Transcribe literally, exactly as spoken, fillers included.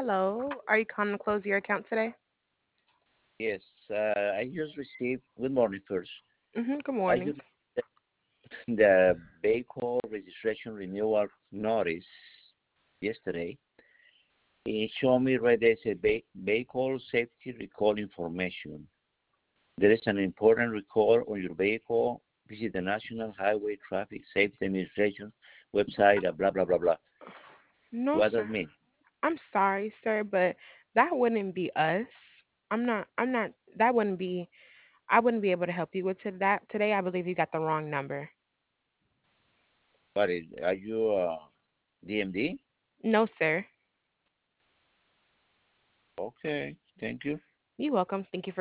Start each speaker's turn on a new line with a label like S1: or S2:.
S1: Hello. Are you calling to close your account today?
S2: Yes, uh, I just received. Good morning, first.
S1: Mm-hmm. Good
S2: I
S1: morning.
S2: just received the vehicle registration renewal notice yesterday. It showed me right there said ve- vehicle safety recall information. There is an important recall on your vehicle. Visit the National Highway Traffic Safety Administration website. uh, Blah blah blah blah.
S1: No,
S2: What does
S1: sir.
S2: that mean?
S1: I'm sorry, sir, but that wouldn't be us. I'm not. I'm not. That wouldn't be. I wouldn't be able to help you with to that today. I believe you got the wrong number.
S2: What is? Are you uh, D M D?
S1: No, sir.
S2: Okay, thank you.
S1: You're welcome. Thank you for